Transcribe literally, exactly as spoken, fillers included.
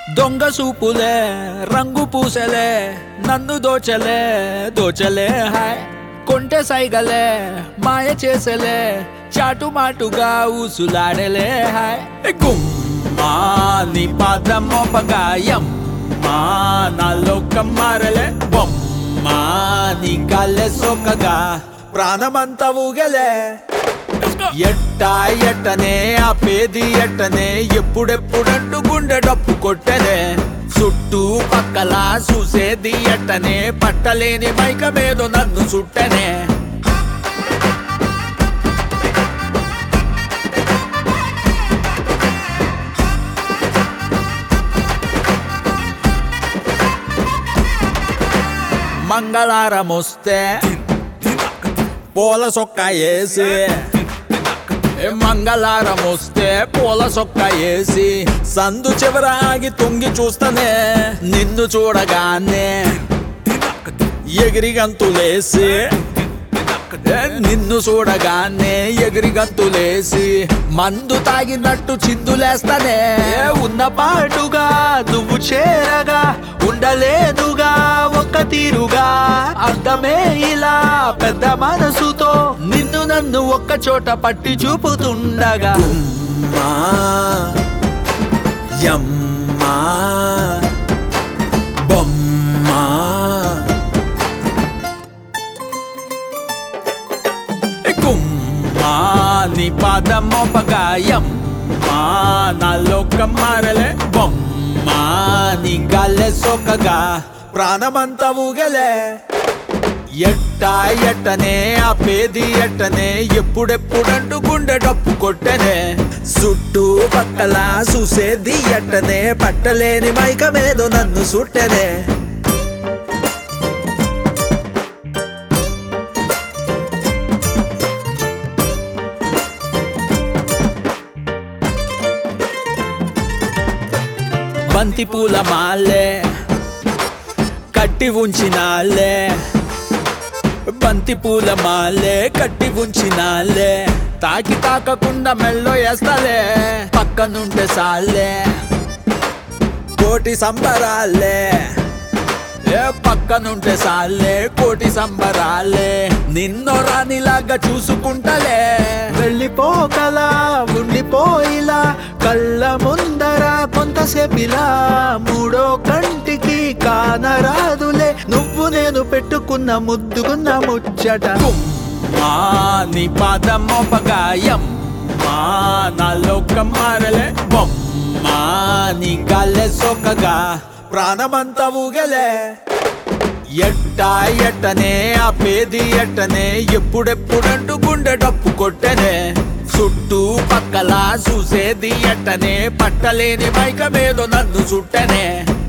దొంగ సూపులే రంగు పూసలే నన్ను దోచలే దోచలే హాయ్ కొంటె సైగలే మాయ చేసలే చాటు మాటుగా ఊసులాడలే హాయ్ గుమ్మా నీ పాదం మోపగాయం మా నాలో కమ్మారలే బొమ్మా నీ కాళ్ళే సోకగా ప్రాణమంతా ఊగలే ఎట్టా ఎట్టనే ఆపేది ఎట్టనే ఎప్పుడెప్పుడంటూ గుండె డప్పు కొట్టనే చుట్టూ పక్కల చూసేది ఎట్టనే పట్టలేని మైకమేదో నన్ను చుట్టనే మంగళారం వస్తే పూల సొక్క వేసి మంగళారం వస్తే పూల సొక్క వేసి సందు చివరాగి తొంగి చూస్తనే నిన్ను చూడగానే ఎగిరి గంతులేసి నిన్ను చూడగానే ఎగిరి గంతులేసి మందు తాగినట్టు చిందులేస్తానే ఉన్న పాటుగా నువ్వు చేరగా ఉండలేనుగా ఒక్క తీరుగా అర్థమే ఇలా పెద్ద మనసుతో నిన్ను నన్ను ఒక్క చోట పట్టి చూపుతుండగా అమ్మా యమ్మా బొమ్మా గుమ్మా నీ పాదం మోపగాయం మా నాలో కమ్మారలే బొమ్మా నీ గాల్లే సోకగా ప్రాణమంతా ఊగలే ఎట్టా ఎట్టనే ఆపేది ఎట్టనే ఎప్పుడెప్పుడంటూ గుండె డప్పు కొట్టనే చుట్టూ పక్కల చూసేది ఎట్టనే పట్టలేని మైకమేదో నన్ను సుట్టనే బంతి పూల మాలే కట్టి ఉంచినాలే బంతి పూల మాలే కట్టి ఉంచినాలే తాకి తాకకుండా మెల్లో వేస్తాలే పక్కనుంటే సాలే కోటి సంబరాలే ఏ పక్కనుంటే సాలే కోటి సంబరాలే నిన్నో రానిలాగా చూసుకుంటలే వెళ్ళిపోకలా ఉండిపోయిలా కళ్ళ ముందర కొంతసేపిలా మూడో కంటికి కానరాదులే నువ్వు నేను పెట్టుకున్న ముద్దుకున్న ముచ్చట మా నీ పాదం మోపగాయం మా నాలో కమ్మారలే బొమ్మా నీ గాల్లే సోకగా ప్రాణమంతా ఊగలే ఎట్టా ఎట్టనే ఆపేది ఎట్టనే ఎప్పుడెప్పుడంటూ గుండె డప్పు కొట్టనే చుట్టూ పక్కల చూసేది ఎట్టనే పట్టలేని మైకమేదో నన్ను చుట్టనే